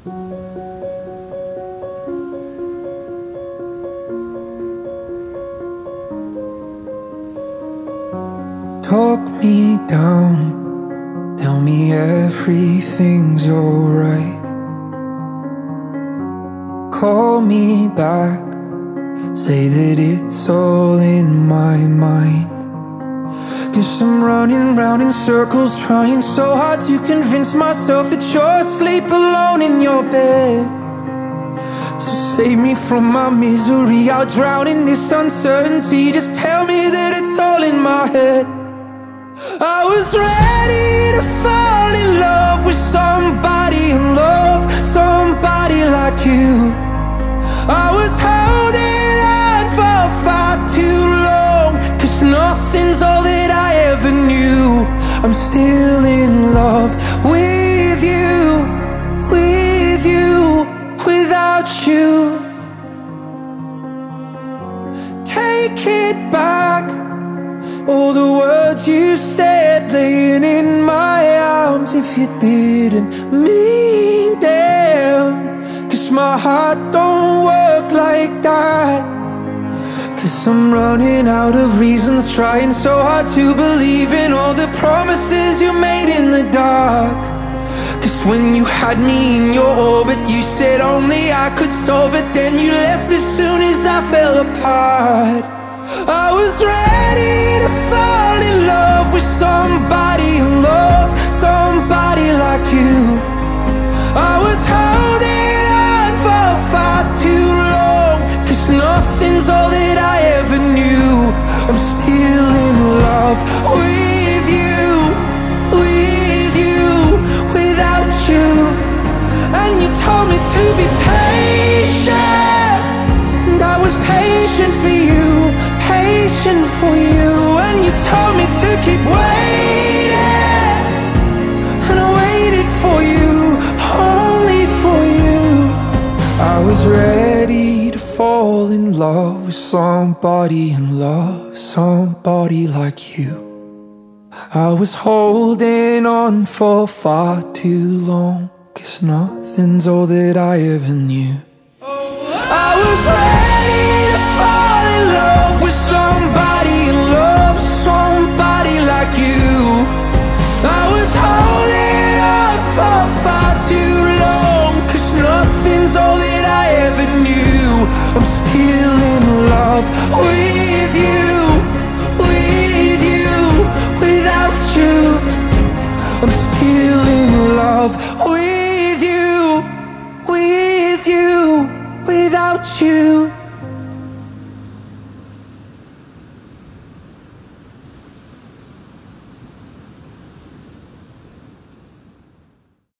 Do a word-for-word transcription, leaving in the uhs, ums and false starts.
Talk me down, tell me everything's alright. Call me back, say that it's all in my mind. Guess I'm running round in circles, trying so hard to convince myself that you're asleep alone in your bed. So save me from my misery, I'll drown in this uncertainty. Just tell me that it's all in my head. I was ready to fall in love with somebody in love, somebody like you. I was holding on for far too long, 'cause nothing's all that I ever knew. I'm still in love with you, with you, without you. Take it back, all the words you said laying in my arms. If you didn't mean them, 'cause my heart don't work like that. 'Cause I'm running out of reasons, trying so hard to believe in all the promises you made in the dark. 'Cause when you had me in your orbit, you said only I could solve it. Then you left as soon as I fell apart. I was ready to fall in love with somebody in love, somebody like you. I was holding on for far too long, 'cause nothing's all that I ever knew. I'm still in love with you, with you, without you. And you told me to be patient, and I was patient for you, patient for you. And you told me to keep waiting, and I waited for you, only for you. I was ready to fall in love with somebody in love, somebody like you. I was holding on for far too long, 'cause nothing's all that I ever knew. I was ready to fall in love with somebody in love, somebody like you. I was holding on for far too long, 'cause nothing's all that I ever knew. I'm still in love with you, with you, without you. I'm still in love with you, with you, without you.